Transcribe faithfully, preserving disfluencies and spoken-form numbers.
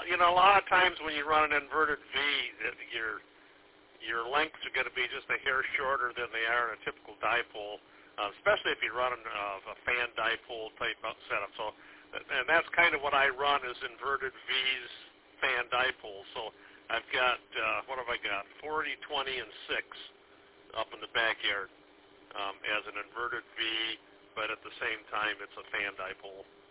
you know, a lot of times when you run an inverted V, it, your your lengths are going to be just a hair shorter than they are in a typical dipole, uh, especially if you run uh, a fan dipole type setup. So, and that's kind of what I run is inverted V's fan dipole. So I've got, uh, what have I got, forty, twenty, and six up in the backyard um, as an inverted V, but at the same time it's a fan dipole.